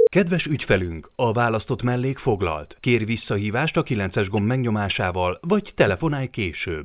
Kedves ügyfelünk, a választott mellék foglalt. Kér visszahívást a 9-es gomb megnyomásával, vagy telefonálj később.